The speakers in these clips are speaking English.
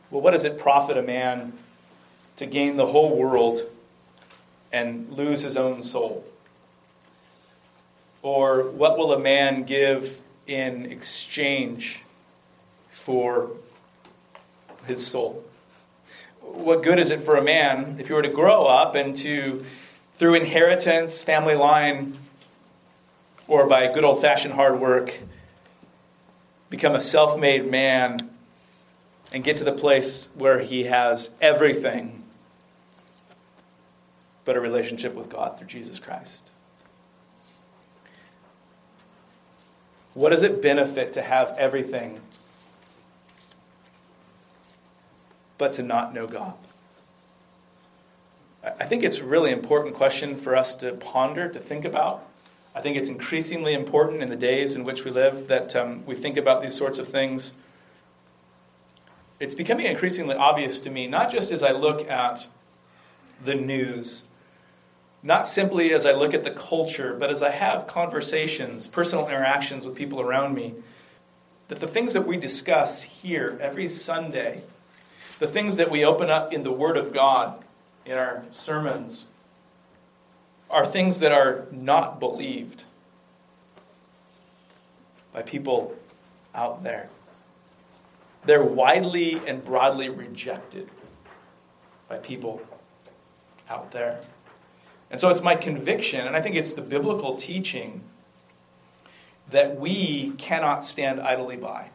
Well, what does it profit a man to gain the whole world and lose his own soul? Or what will a man give in exchange for his soul? What good is it for a man if he were to grow up and to, through inheritance, family line, or by good old-fashioned hard work, become a self-made man and get to the place where he has everything but a relationship with God through Jesus Christ? What does it benefit to have everything but to not know God? I think it's a really important question for us to ponder, to think about. I think it's increasingly important in the days in which we live that we think about these sorts of things. It's becoming increasingly obvious to me, not just as I look at the news, not simply as I look at the culture, but as I have conversations, personal interactions with people around me, that the things that we discuss here every Sunday, the things that we open up in the Word of God, in our sermons, are things that are not believed by people out there. They're widely and broadly rejected by people out there. And so it's my conviction, and I think it's the biblical teaching, that we cannot stand idly by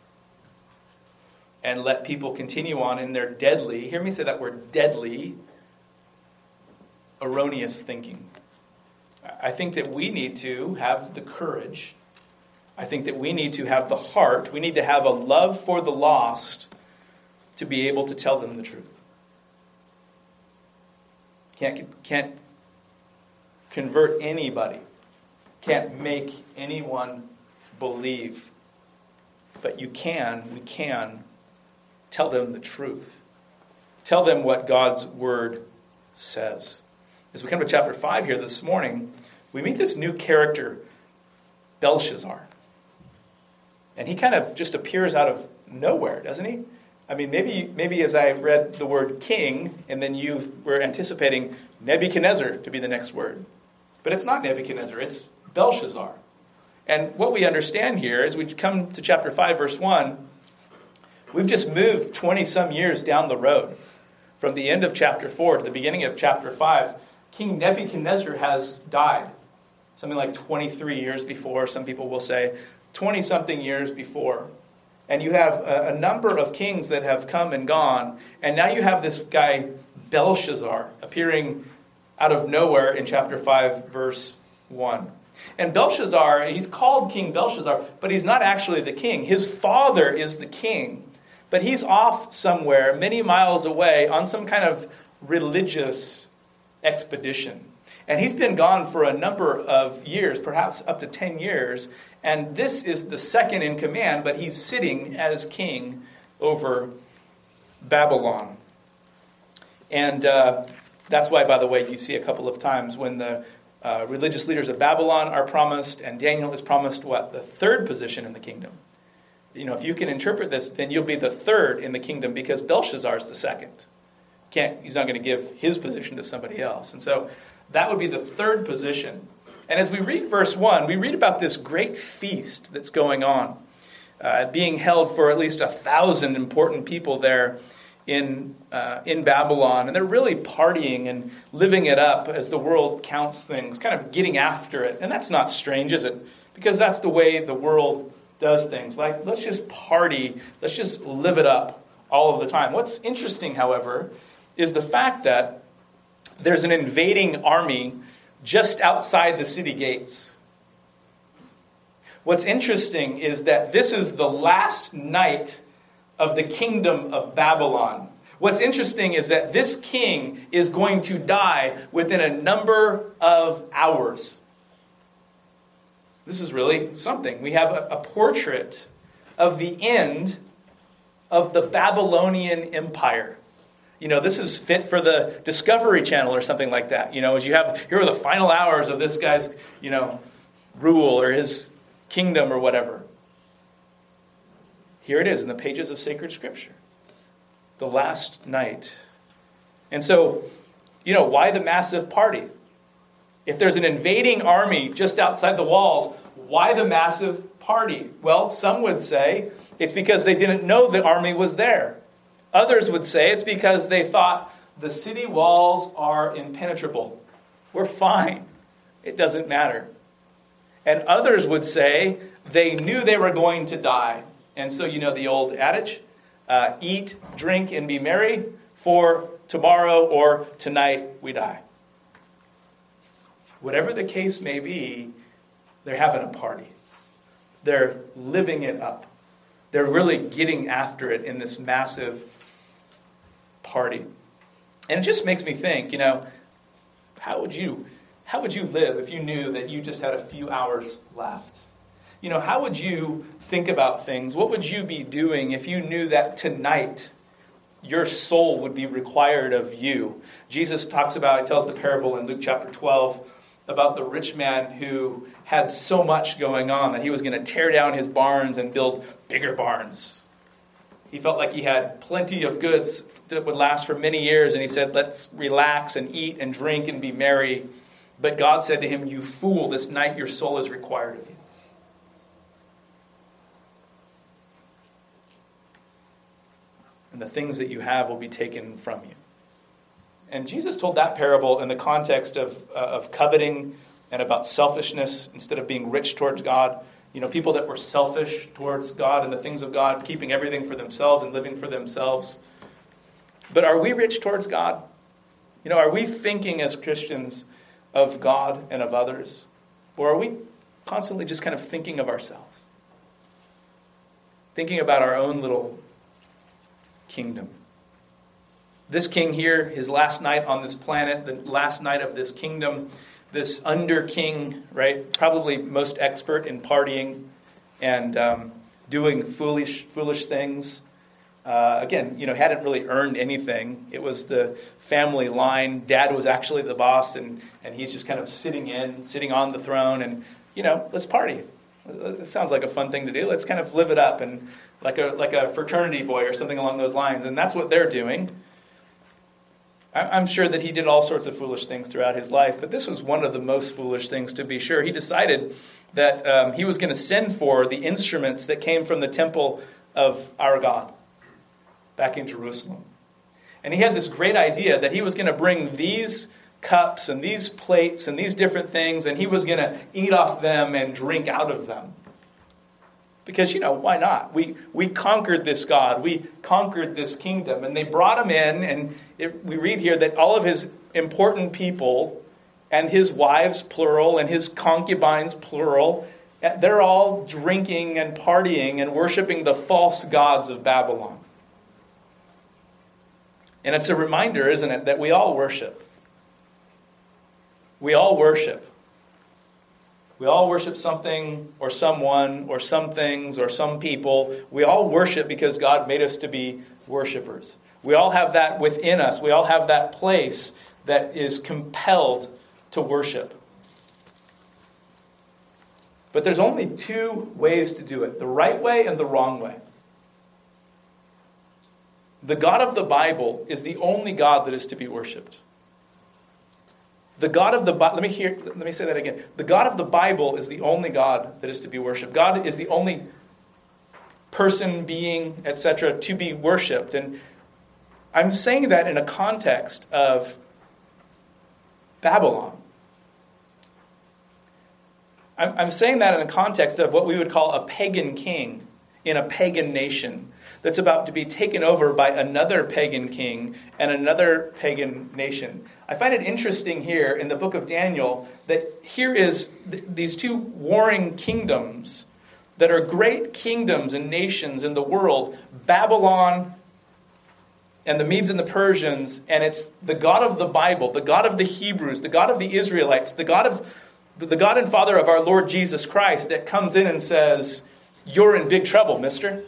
and let people continue on in their deadly, hear me say that word, deadly, erroneous thinking. I think that we need to have the courage. I think that we need to have the heart. We need to have a love for the lost to be able to tell them the truth. Can't convert anybody. Can't make anyone believe. But we can tell them the truth. Tell them what God's Word says. As we come to chapter 5 here this morning, we meet this new character, Belshazzar. And he kind of just appears out of nowhere, doesn't he? I mean, maybe as I read the word king, and then you were anticipating Nebuchadnezzar to be the next word. But it's not Nebuchadnezzar, it's Belshazzar. And what we understand here, as we come to chapter 5, verse 1, we've just moved 20-some years down the road. From the end of chapter 4 to the beginning of chapter 5, King Nebuchadnezzar has died. Something like 23 years before, some people will say, 20-something years before. And you have a number of kings that have come and gone. And now you have this guy, Belshazzar, appearing out of nowhere in chapter 5, verse 1. And Belshazzar, he's called King Belshazzar, but he's not actually the king. His father is the king. But he's off somewhere, many miles away, on some kind of religious expedition. And he's been gone for a number of years, perhaps up to 10 years. And this is the second in command, but he's sitting as king over Babylon. And that's why, by the way, you see a couple of times when the religious leaders of Babylon are promised, and Daniel is promised what? The third position in the kingdom. You know, if you can interpret this, then you'll be the third in the kingdom because Belshazzar is the second. He's not going to give his position to somebody else. And so that would be the third position. And as we read verse 1, we read about this great feast that's going on, being held for at least 1,000 important people there in Babylon. And they're really partying and living it up as the world counts things, kind of getting after it. And that's not strange, is it? Because that's the way the world does things. Like, let's just party, let's just live it up all of the time. What's interesting, however, is the fact that there's an invading army just outside the city gates. What's interesting is that this is the last night of the kingdom of Babylon. What's interesting is that this king is going to die within a number of hours. This is really something. We have a portrait of the end of the Babylonian Empire. You know, this is fit for the Discovery Channel or something like that. You know, as you have, here are the final hours of this guy's, rule or his kingdom or whatever. Here it is in the pages of sacred scripture. The last night. And so, why the massive party? If there's an invading army just outside the walls, why the massive party? Well, some would say it's because they didn't know the army was there. Others would say it's because they thought the city walls are impenetrable. We're fine. It doesn't matter. And others would say they knew they were going to die. And so, the old adage, eat, drink, and be merry, for tomorrow or tonight we die. Whatever the case may be, they're having a party. They're living it up. They're really getting after it in this massive party. And it just makes me think, how would you live if you knew that you just had a few hours left? How would you think about things? What would you be doing if you knew that tonight your soul would be required of you? Jesus he tells the parable in Luke chapter 12 about the rich man who had so much going on that he was going to tear down his barns and build bigger barns. He felt like he had plenty of goods that would last for many years, and he said, let's relax and eat and drink and be merry. But God said to him, you fool, this night your soul is required of you. And the things that you have will be taken from you. And Jesus told that parable in the context of coveting and about selfishness instead of being rich towards God. People that were selfish towards God and the things of God, keeping everything for themselves and living for themselves. But are we rich towards God? Are we thinking as Christians of God and of others? Or are we constantly just kind of thinking of ourselves? Thinking about our own little kingdom. This king here, his last night on this planet, the last night of this kingdom, this under king, right? Probably most expert in partying and doing foolish things. Again, hadn't really earned anything. It was the family line. Dad was actually the boss, and he's just kind of sitting on the throne, and let's party. It sounds like a fun thing to do. Let's kind of live it up, and like a fraternity boy or something along those lines. And that's what they're doing. I'm sure that he did all sorts of foolish things throughout his life, but this was one of the most foolish things, to be sure. He decided that he was going to send for the instruments that came from the temple of our God back in Jerusalem. And he had this great idea that he was going to bring these cups and these plates and these different things, and he was going to eat off them and drink out of them. Because, why not? We conquered this God. We conquered this kingdom. And they brought him in, and we read here that all of his important people and his wives, plural, and his concubines, plural, they're all drinking and partying and worshiping the false gods of Babylon. And it's a reminder, isn't it, that we all worship. We all worship. We all worship something or someone or some things or some people. We all worship because God made us to be worshipers. We all have that within us. We all have that place that is compelled to worship. But there's only two ways to do it, the right way and the wrong way. The God of the Bible is the only God that is to be worshipped. The God of the Bible, let me say that again. The God of the Bible is the only God that is to be worshipped. God is the only person, being, etc., to be worshipped. And I'm saying that in a context of Babylon. I'm saying that in the context of what we would call a pagan king in a pagan nation that's about to be taken over by another pagan king and another pagan nation. I find it interesting here in the book of Daniel that here is these two warring kingdoms that are great kingdoms and nations in the world, Babylon and the Medes and the Persians, and it's the God of the Bible, the God of the Hebrews, the God of the Israelites, the God and Father of our Lord Jesus Christ that comes in and says, "You're in big trouble, mister."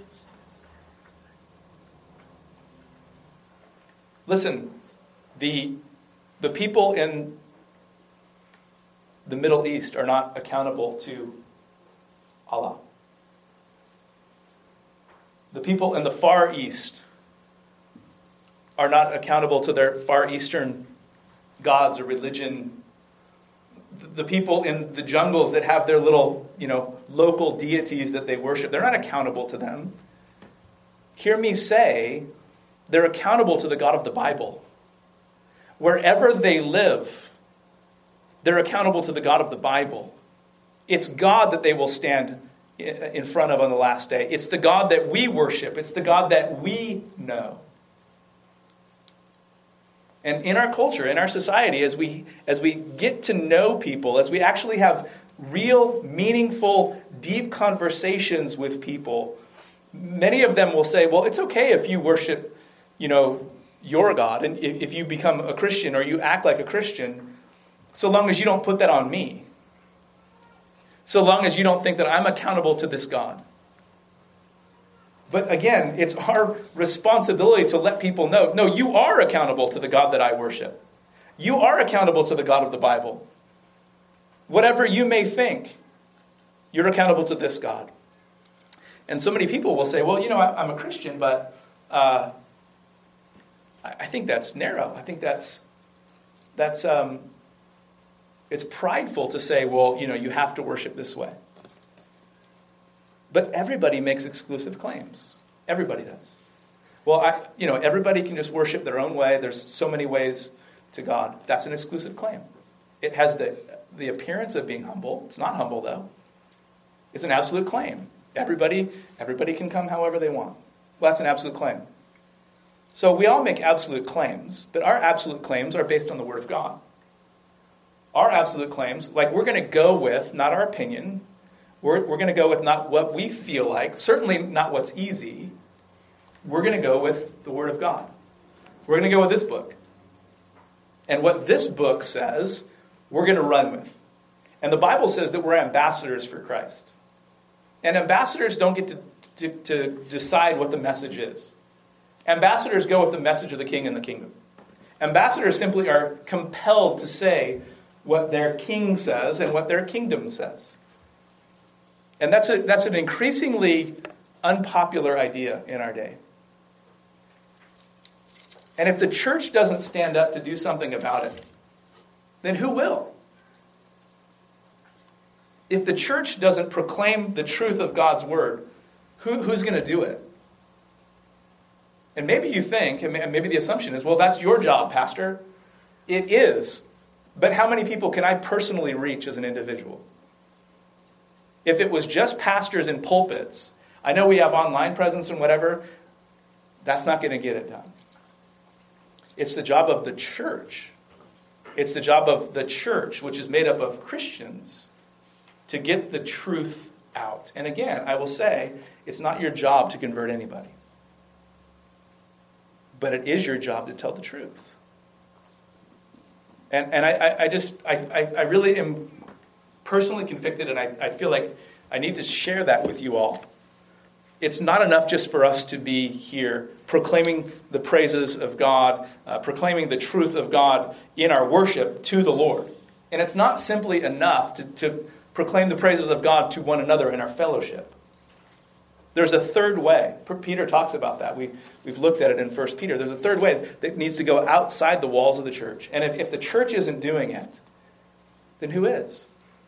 Listen, the people in the Middle East are not accountable to Allah. The people in the Far East are not accountable to their Far Eastern gods or religion. The people in the jungles that have their little, local deities that they worship, they're not accountable to them. Hear me say, they're accountable to the God of the Bible. Wherever they live, they're accountable to the God of the Bible. It's God that they will stand in front of on the last day. It's the God that we worship. It's the God that we know. And in our culture, in our society, as we get to know people, as we actually have real, meaningful, deep conversations with people, many of them will say, well, it's okay if you worship, your God, and if you become a Christian or you act like a Christian, so long as you don't put that on me. So long as you don't think that I'm accountable to this God. But again, it's our responsibility to let people know, no, you are accountable to the God that I worship. You are accountable to the God of the Bible. Whatever you may think, you're accountable to this God. And so many people will say, well, I'm a Christian, but I think that's narrow. I think that's it's prideful to say, well, you have to worship this way. But everybody makes exclusive claims. Everybody does. Well, everybody can just worship their own way. There's so many ways to God. That's an exclusive claim. It has the appearance of being humble. It's not humble, though. It's an absolute claim. Everybody can come however they want. Well, that's an absolute claim. So we all make absolute claims, but our absolute claims are based on the Word of God. Our absolute claims, we're going to go with, not our opinion. We're going to go with not what we feel like, certainly not what's easy. We're going to go with the Word of God. We're going to go with this book. And what this book says, we're going to run with. And the Bible says that we're ambassadors for Christ. And ambassadors don't get to decide what the message is. Ambassadors go with the message of the king and the kingdom. Ambassadors simply are compelled to say what their king says and what their kingdom says. And that's an increasingly unpopular idea in our day. And if the church doesn't stand up to do something about it, then who will? If the church doesn't proclaim the truth of God's word, who's going to do it? And maybe you think, and maybe the assumption is, well, that's your job, Pastor. It is. But how many people can I personally reach as an individual? If it was just pastors in pulpits, I know we have online presence and whatever, that's not going to get it done. It's the job of the church. It's the job of the church, which is made up of Christians, to get the truth out. And again, I will say, it's not your job to convert anybody. But it is your job to tell the truth. And I really am personally convicted, and I feel like I need to share that with you all. It's not enough just for us to be here proclaiming the praises of God, proclaiming the truth of God in our worship to the Lord. And it's not simply enough to proclaim the praises of God to one another in our fellowship. There's a third way. Peter talks about that. We've looked at it in 1 Peter. There's a third way that needs to go outside the walls of the church. And if the church isn't doing it, then who is?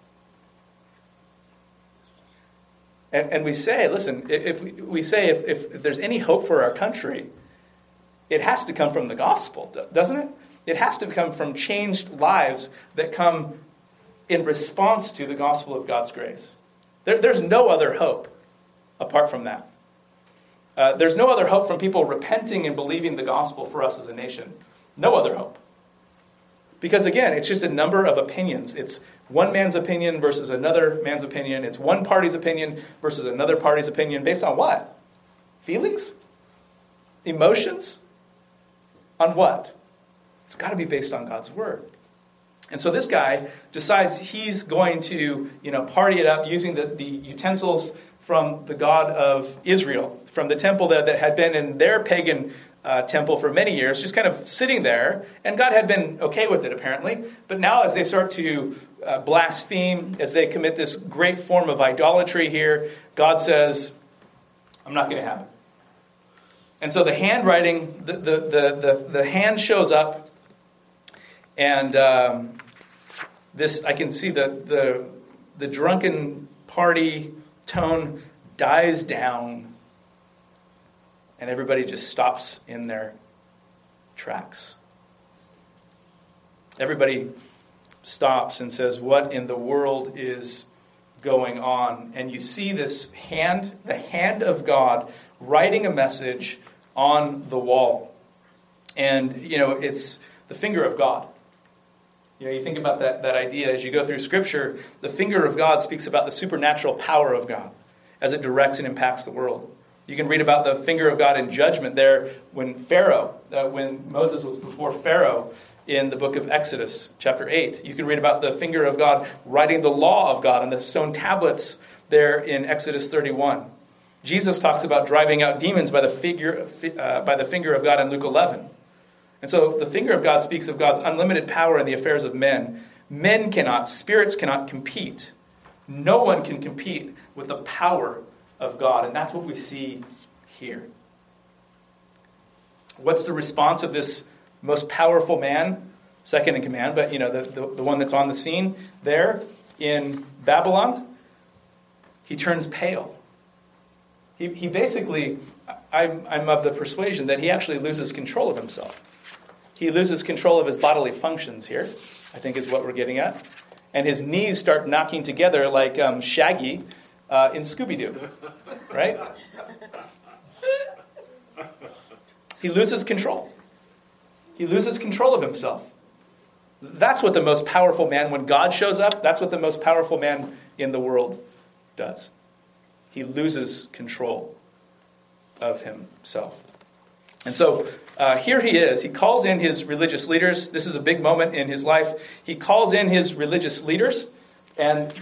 And we say, listen, if there's any hope for our country, it has to come from the gospel, doesn't it? It has to come from changed lives that come in response to the gospel of God's grace. There's no other hope apart from that. There's no other hope from people repenting and believing the gospel for us as a nation. No other hope. Because again, it's just a number of opinions. It's one man's opinion versus another man's opinion. It's one party's opinion versus another party's opinion. Based on what? Feelings? Emotions? On what? It's got to be based on God's word. And so this guy decides he's going to, party it up using the utensils from the God of Israel, from the temple that had been in their pagan temple for many years, just kind of sitting there. And God had been okay with it, apparently. But now as they start to blaspheme, as they commit this great form of idolatry here, God says, I'm not going to have it. And so the handwriting, the hand shows up, and this, I can see the drunken party tone dies down, and everybody just stops in their tracks. Everybody stops and says, what in the world is going on? And you see this hand, the hand of God, writing a message on the wall. And, it's the finger of God. You think about that idea as you go through Scripture. The finger of God speaks about the supernatural power of God as it directs and impacts the world. You can read about the finger of God in judgment there when Moses was before Pharaoh in the book of Exodus, chapter 8. You can read about the finger of God writing the law of God on the stone tablets there in Exodus 31. Jesus talks about driving out demons by the finger of God in Luke 11. And so the finger of God speaks of God's unlimited power in the affairs of men. Men cannot, spirits cannot compete. No one can compete with the power of God. And that's what we see here. What's the response of this most powerful man, second in command, but the one that's on the scene there in Babylon? He turns pale. He basically, I'm of the persuasion that he actually loses control of himself. He loses control of his bodily functions here, I think is what we're getting at. And his knees start knocking together like Shaggy in Scooby-Doo, right? He loses control. He loses control of himself. That's what the most powerful man, when God shows up, that's what the most powerful man in the world does. He loses control of himself. And so here he is. He calls in his religious leaders. This is a big moment in his life. He calls in his religious leaders, and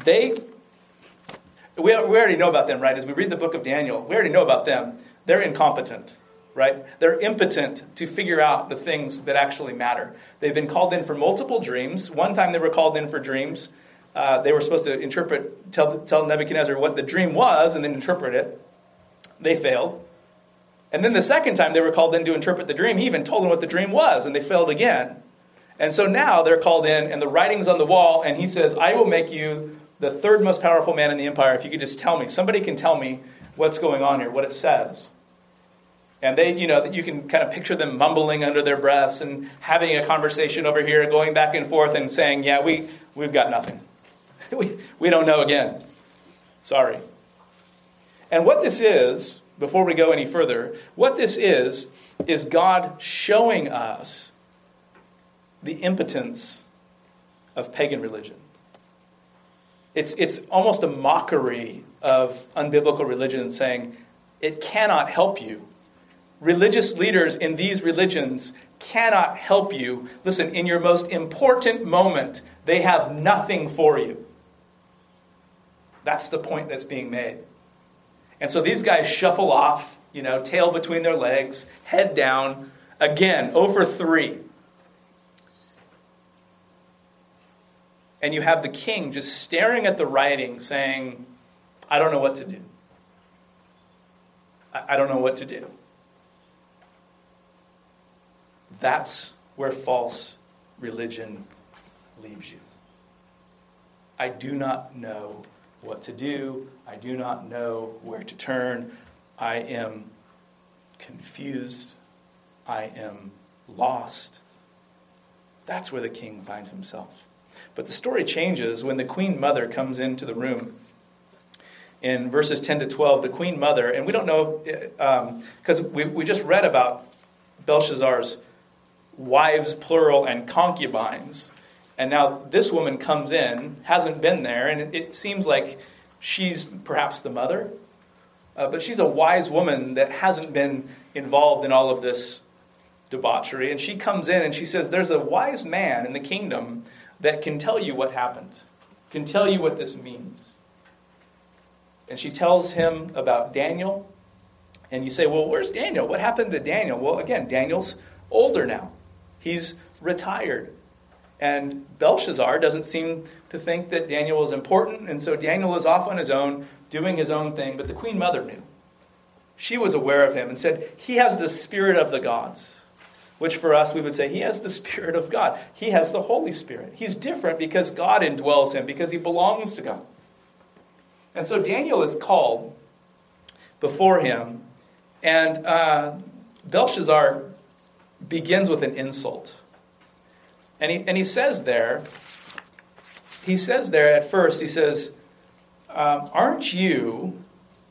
we already know about them, right? As we read the book of Daniel, we already know about them. They're incompetent, right? They're impotent to figure out the things that actually matter. They've been called in for multiple dreams. One time they were called in for dreams. They were supposed to tell Nebuchadnezzar what the dream was and then interpret it. They failed. And then the second time they were called in to interpret the dream, he even told them what the dream was, and they failed again. And so now they're called in, and the writing's on the wall, and he says, I will make you the third most powerful man in the empire if you could just tell me. Somebody can tell me what's going on here, what it says. And they, you can kind of picture them mumbling under their breaths and having a conversation over here, going back and forth and saying, yeah, we've got nothing. we don't know again. Sorry. And what this is, before we go any further, what this is God showing us the impotence of pagan religion. It's almost a mockery of unbiblical religion, saying it cannot help you. Religious leaders in these religions cannot help you. Listen, in your most important moment, they have nothing for you. That's the point that's being made. And so these guys shuffle off, tail between their legs, head down, again, 0 for 3. And you have the king just staring at the writing saying, I don't know what to do. I don't know what to do. That's where false religion leaves you. I do not know what to do. I do not know where to turn. I am confused. I am lost. That's where the king finds himself. But the story changes when the queen mother comes into the room. In verses 10 to 12, the queen mother, and we don't know, because we just read about Belshazzar's wives, plural, and concubines. And now this woman comes in, hasn't been there, and it seems like she's perhaps the mother. But she's a wise woman that hasn't been involved in all of this debauchery. And she comes in and she says, there's a wise man in the kingdom that can tell you what happened, can tell you what this means. And she tells him about Daniel. And you say, well, where's Daniel? What happened to Daniel? Well, again, Daniel's older now. He's retired. And Belshazzar doesn't seem to think that Daniel is important. And so Daniel is off on his own, doing his own thing. But the queen mother knew. she was aware of him and said, he has the spirit of the gods, which for us we would say, he has the Spirit of God. He has the Holy Spirit. He's different because God indwells him, because he belongs to God. And so Daniel is called before him, and Belshazzar begins with an insult. And he says there at first, he says, aren't you,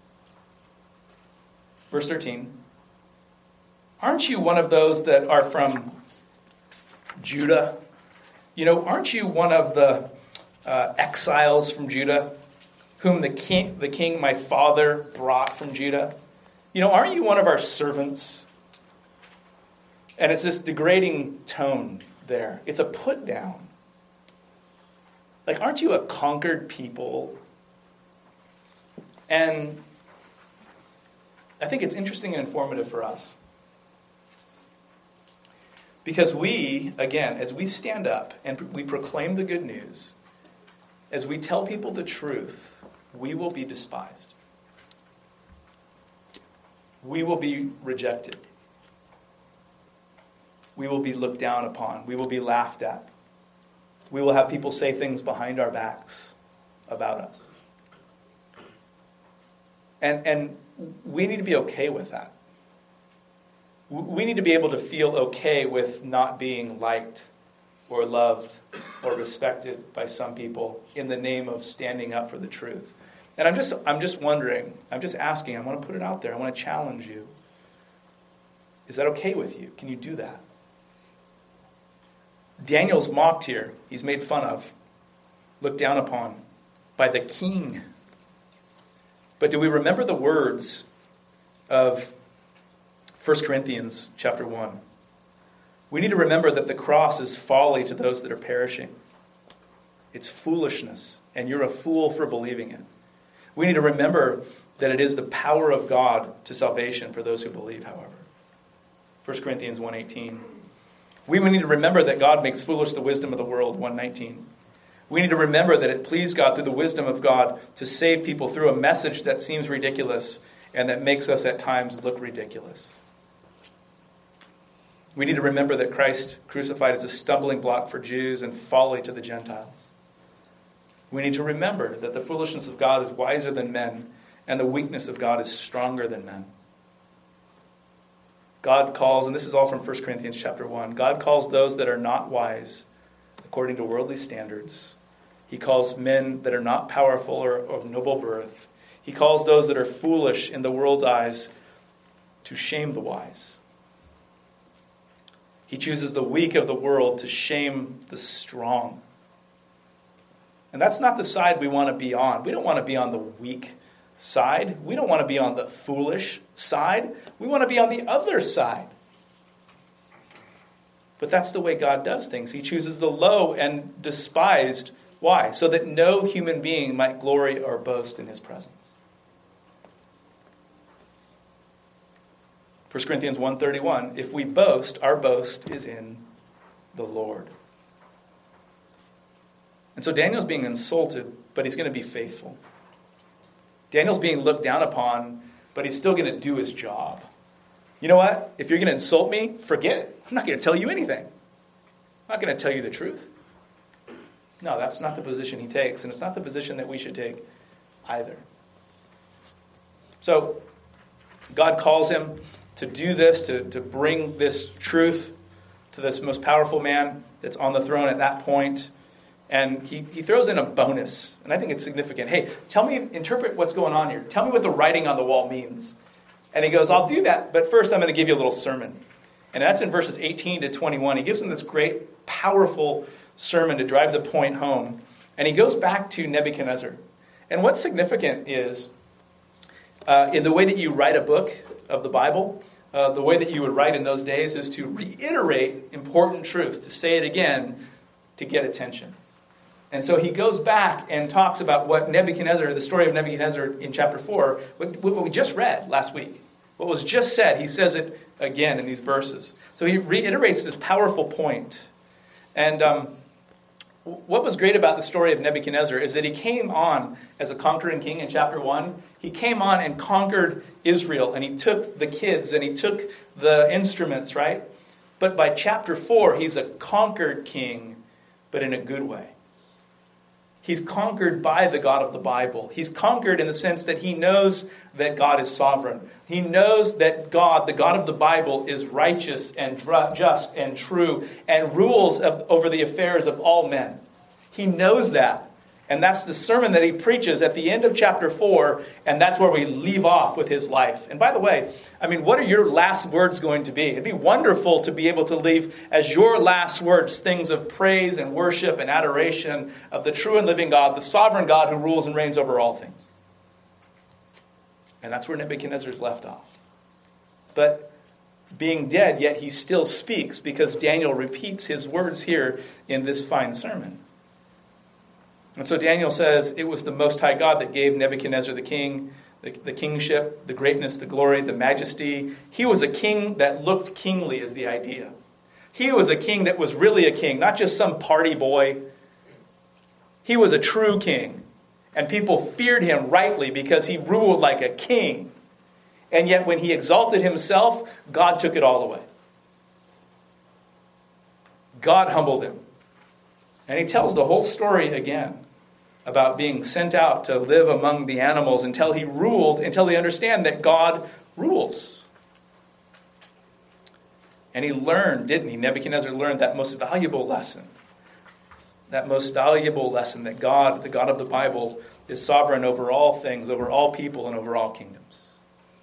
verse 13, aren't you one of those that are from Judah? Aren't you one of the exiles from Judah, whom the king my father brought from Judah? Aren't you one of our servants? And it's this degrading tone there. It's a put down. Like, aren't you a conquered people? And I think it's interesting and informative for us. Because we, again, as we stand up and we proclaim the good news, as we tell people the truth, we will be despised. We will be rejected. We will be looked down upon. We will be laughed at. We will have people say things behind our backs about us. And we need to be okay with that. We need to be able to feel okay with not being liked or loved or respected by some people in the name of standing up for the truth. And I'm just wondering, I'm just asking, I want to put it out there, I want to challenge you. Is that okay with you? Can you do that? Daniel's mocked here. He's made fun of, looked down upon by the king. But do we remember the words of 1 Corinthians chapter 1? We need to remember that the cross is folly to those that are perishing. It's foolishness, and you're a fool for believing it. We need to remember that it is the power of God to salvation for those who believe, however. 1 Corinthians 1:18. We need to remember that God makes foolish the wisdom of the world, 1:19. We need to remember that it pleased God through the wisdom of God to save people through a message that seems ridiculous and that makes us at times look ridiculous. We need to remember that Christ crucified is a stumbling block for Jews and folly to the Gentiles. We need to remember that the foolishness of God is wiser than men, and the weakness of God is stronger than men. God calls, and this is all from 1 Corinthians chapter 1, God calls those that are not wise according to worldly standards. He calls men that are not powerful or of noble birth. He calls those that are foolish in the world's eyes to shame the wise. He chooses the weak of the world to shame the strong. And that's not the side we want to be on. We don't want to be on the weak side. We don't want to be on the foolish side. We want to be on the other side. But that's the way God does things. He chooses the low and despised. Why? So that no human being might glory or boast in his presence. 1 Corinthians 1:31, if we boast, our boast is in the Lord. And so Daniel's being insulted, but he's going to be faithful. Daniel's being looked down upon, but he's still going to do his job. You know what? If you're going to insult me, forget it. I'm not going to tell you anything. I'm not going to tell you the truth. No, that's not the position he takes, and it's not the position that we should take either. So God calls him to do this, to bring this truth to this most powerful man that's on the throne at that point. And he throws in a bonus, and I think it's significant. Hey, interpret what's going on here. Tell me what the writing on the wall means. And he goes, I'll do that, but first I'm going to give you a little sermon. And that's in verses 18 to 21. He gives them this great, powerful sermon to drive the point home. And he goes back to Nebuchadnezzar. And what's significant is, in the way that you write a book of the Bible, the way that you would write in those days is to reiterate important truth, to say it again, to get attention. And so he goes back and talks about what Nebuchadnezzar, the story of Nebuchadnezzar in chapter 4, what we just read last week. What was just said, he says it again in these verses. So he reiterates this powerful point. And What was great about the story of Nebuchadnezzar is that he came on as a conquering king in chapter 1. He came on and conquered Israel, and he took the kids, and he took the instruments, right? But by chapter 4, he's a conquered king, but in a good way. He's conquered by the God of the Bible. He's conquered in the sense that he knows that God is sovereign. He knows that God, the God of the Bible, is righteous and just and true and rules over the affairs of all men. He knows that. And that's the sermon that he preaches at the end of chapter 4, and that's where we leave off with his life. And by the way, what are your last words going to be? It'd be wonderful to be able to leave as your last words things of praise and worship and adoration of the true and living God, the sovereign God who rules and reigns over all things. And that's where Nebuchadnezzar's left off. But being dead, yet he still speaks, because Daniel repeats his words here in this fine sermon. And so Daniel says, it was the Most High God that gave Nebuchadnezzar the king, the kingship, the greatness, the glory, the majesty. He was a king that looked kingly, is the idea. He was a king that was really a king, not just some party boy. He was a true king. And people feared him rightly because he ruled like a king. And yet when he exalted himself, God took it all away. God humbled him. And he tells the whole story again about being sent out to live among the animals until he understand that God rules. And he learned, didn't he? Nebuchadnezzar learned that most valuable lesson. That most valuable lesson that God, the God of the Bible, is sovereign over all things, over all people, and over all kingdoms.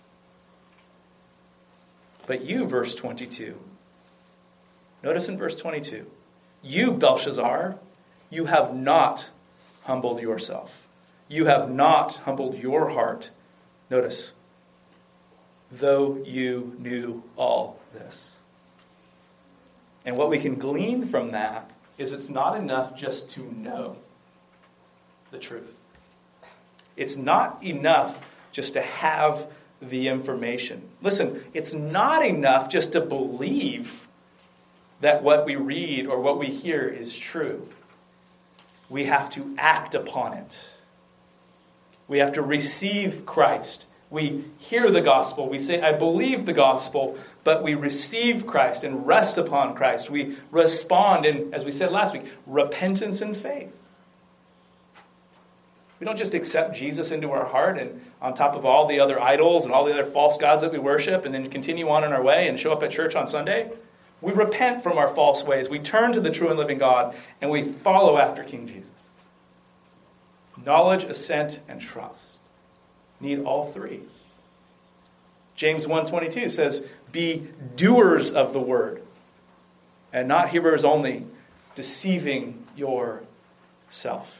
But you, verse 22. Notice in verse 22. You, Belshazzar, you have not humbled yourself. You have not humbled your heart. Notice, though you knew all this. And what we can glean from that is it's not enough just to know the truth. It's not enough just to have the information. Listen, it's not enough just to believe that what we read or what we hear is true. We have to act upon it. We have to receive Christ. We hear the gospel. We say, I believe the gospel, but we receive Christ and rest upon Christ. We respond in, as we said last week, repentance and faith. We don't just accept Jesus into our heart and on top of all the other idols and all the other false gods that we worship and then continue on in our way and show up at church on Sunday. We repent from our false ways. We turn to the true and living God, and we follow after King Jesus. Knowledge, assent, and trust need all three. James 1:22 says, be doers of the word, and not hearers only, deceiving yourself.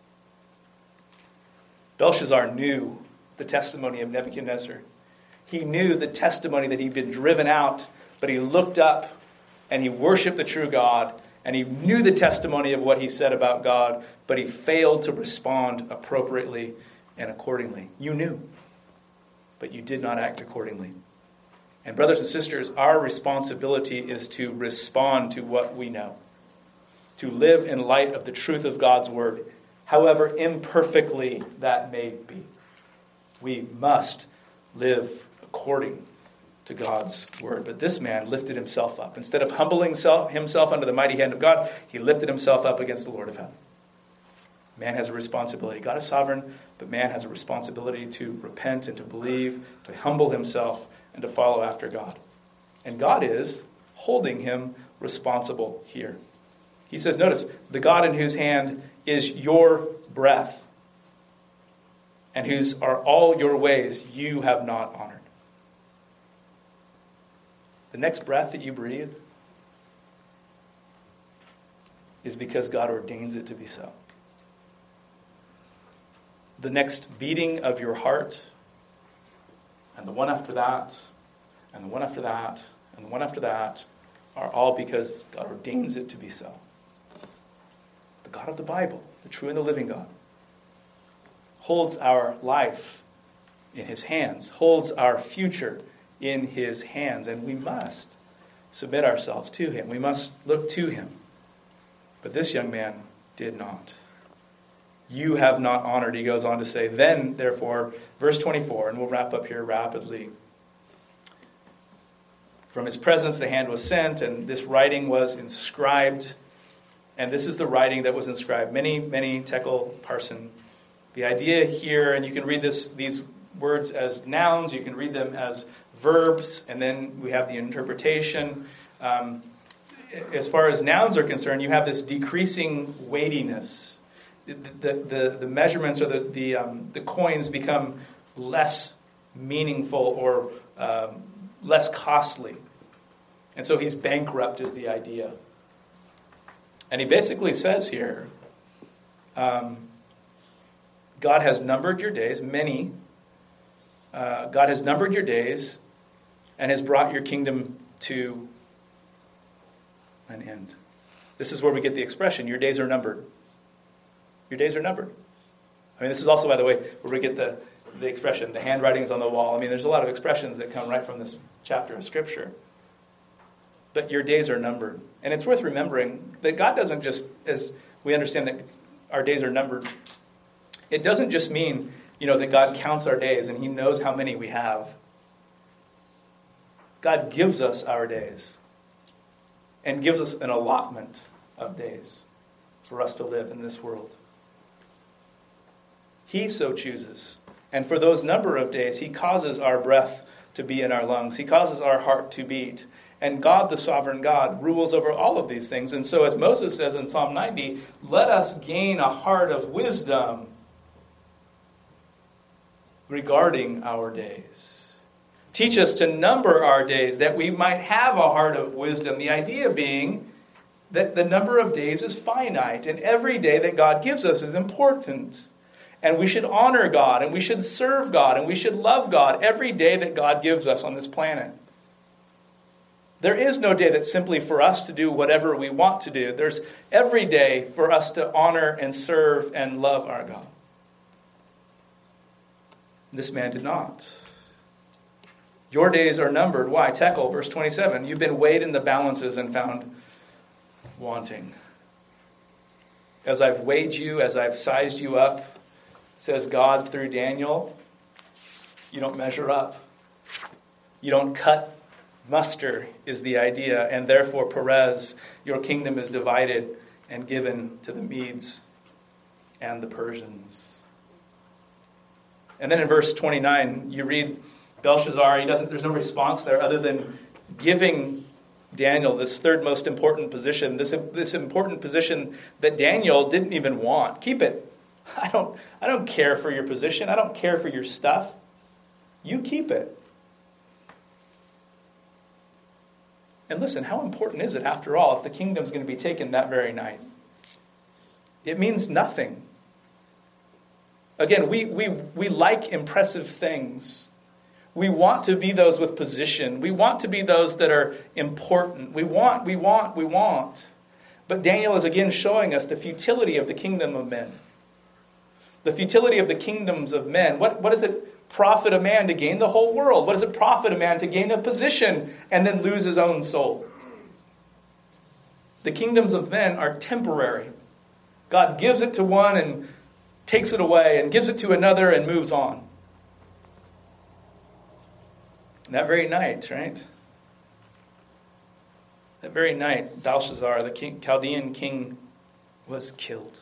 Belshazzar knew the testimony of Nebuchadnezzar. He knew the testimony that he'd been driven out, but he looked up and he worshiped the true God, and he knew the testimony of what he said about God, but he failed to respond appropriately and accordingly. You knew, but you did not act accordingly. And brothers and sisters, our responsibility is to respond to what we know, to live in light of the truth of God's word, however imperfectly that may be. We must live according to God's word. But this man lifted himself up. Instead of humbling himself under the mighty hand of God, he lifted himself up against the Lord of heaven. Man has a responsibility. God is sovereign, but man has a responsibility to repent and to believe, to humble himself, and to follow after God. And God is holding him responsible here. He says, notice, the God in whose hand is your breath, and whose are all your ways you have not honored. The next breath that you breathe is because God ordains it to be so. The next beating of your heart, and the one after that, and the one after that, and the one after that, are all because God ordains it to be so. The God of the Bible, the true and the living God, holds our life in his hands, holds our future in his hands, and we must submit ourselves to him. We must look to him. But this young man did not. You have not honored, he goes on to say. Then, therefore, verse 24, and we'll wrap up here rapidly. From his presence the hand was sent, and this writing was inscribed. And this is the writing that was inscribed. Many tekel parsin. The idea here, and you can read these words as nouns, you can read them as verbs, and then we have the interpretation. As far as nouns are concerned, you have this decreasing weightiness. The measurements or the coins become less meaningful or less costly. And so he's bankrupt is the idea. And he basically says here, God has numbered your days, many. God has numbered your days and has brought your kingdom to an end. This is where we get the expression, your days are numbered. Your days are numbered. I mean, this is also, by the way, where we get the expression, the handwriting's on the wall. I mean, there's a lot of expressions that come right from this chapter of Scripture. But your days are numbered. And it's worth remembering that God doesn't just, as we understand that our days are numbered, it doesn't just mean, that God counts our days and he knows how many we have. God gives us our days and gives us an allotment of days for us to live in this world. He so chooses. And for those number of days, he causes our breath to be in our lungs. He causes our heart to beat. And God, the sovereign God, rules over all of these things. And so as Moses says in Psalm 90, let us gain a heart of wisdom regarding our days. Teach us to number our days that we might have a heart of wisdom. The idea being that the number of days is finite, and every day that God gives us is important. And we should honor God, and we should serve God, and we should love God every day that God gives us on this planet. There is no day that's simply for us to do whatever we want to do. There's every day for us to honor and serve and love our God. This man did not. Your days are numbered. Why? Tekel, verse 27. You've been weighed in the balances and found wanting. As I've weighed you, as I've sized you up, says God through Daniel, you don't measure up. You don't cut muster is the idea. And therefore, Perez, your kingdom is divided and given to the Medes and the Persians. And then in verse 29, you read Belshazzar, there's no response there other than giving Daniel this third most important position, this important position that Daniel didn't even want. Keep it. I don't care for your position. I don't care for your stuff. You keep it. And listen, how important is it, after all, if the kingdom's going to be taken that very night? It means nothing. Again, we like impressive things. We want to be those with position. We want to be those that are important. We want. But Daniel is again showing us the futility of the kingdom of men. The futility of the kingdoms of men. What does it profit a man to gain the whole world? What does it profit a man to gain a position and then lose his own soul? The kingdoms of men are temporary. God gives it to one and takes it away, and gives it to another and moves on. That very night, right? That very night, Belshazzar, the Chaldean king, was killed.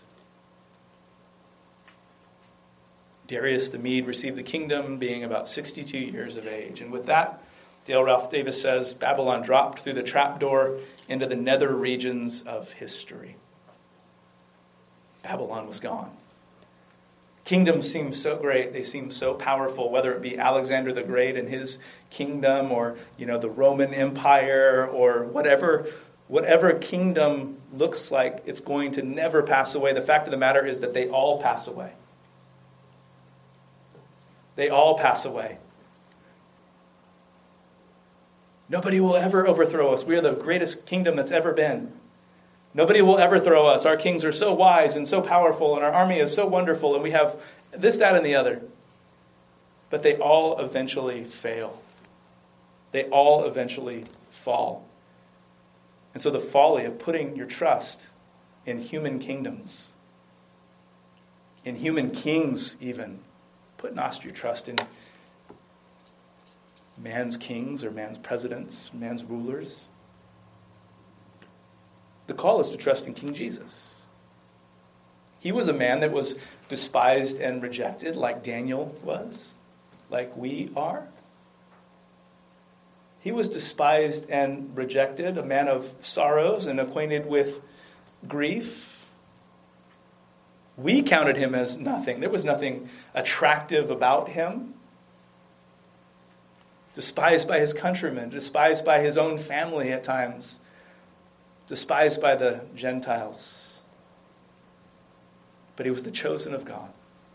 Darius the Mede received the kingdom, being about 62 years of age. And with that, Dale Ralph Davis says, Babylon dropped through the trapdoor into the nether regions of history. Babylon was gone. Kingdoms seem so great, they seem so powerful, whether it be Alexander the Great and his kingdom, or the Roman Empire, or whatever kingdom looks like, it's going to never pass away. The fact of the matter is that they all pass away. They all pass away. Nobody will ever overthrow us. We are the greatest kingdom that's ever been. Nobody will ever throw us. Our kings are so wise and so powerful, and our army is so wonderful, and we have this, that, and the other. But they all eventually fail. They all eventually fall. And so the folly of putting your trust in human kingdoms, in human kings even. Put not your trust in man's kings or man's presidents, man's rulers. The call is to trust in King Jesus. He was a man that was despised and rejected like Daniel was, like we are. He was despised and rejected, a man of sorrows and acquainted with grief. We counted him as nothing. There was nothing attractive about him. Despised by his countrymen, despised by his own family at times, despised by the Gentiles. But he was the chosen of God.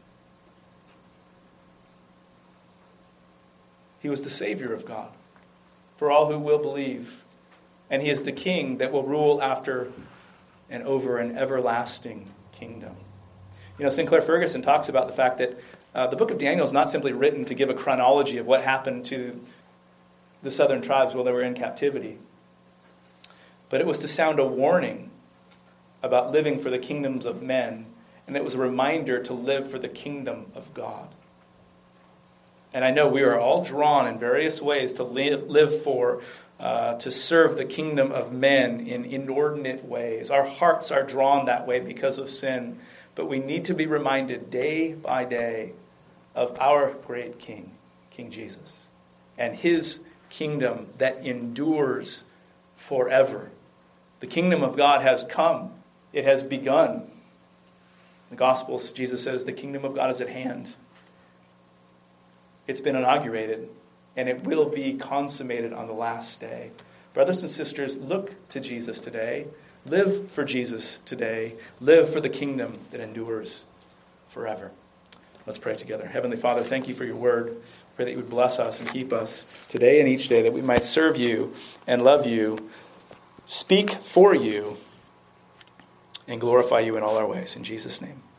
He was the Savior of God for all who will believe. And he is the King that will rule after and over an everlasting kingdom. Sinclair Ferguson talks about the fact that the book of Daniel is not simply written to give a chronology of what happened to the southern tribes while they were in captivity, but it was to sound a warning about living for the kingdoms of men, and it was a reminder to live for the kingdom of God. And I know we are all drawn in various ways to live for, to serve the kingdom of men in inordinate ways. Our hearts are drawn that way because of sin. But we need to be reminded day by day of our great King, King Jesus, and his kingdom that endures forever. The kingdom of God has come. It has begun. In the Gospels, Jesus says the kingdom of God is at hand. It's been inaugurated, and it will be consummated on the last day. Brothers and sisters, look to Jesus today. Live for Jesus today. Live for the kingdom that endures forever. Let's pray together. Heavenly Father, thank you for your word. Pray that you would bless us and keep us today and each day, that we might serve you and love you, speak for you, and glorify you in all our ways. In Jesus' name.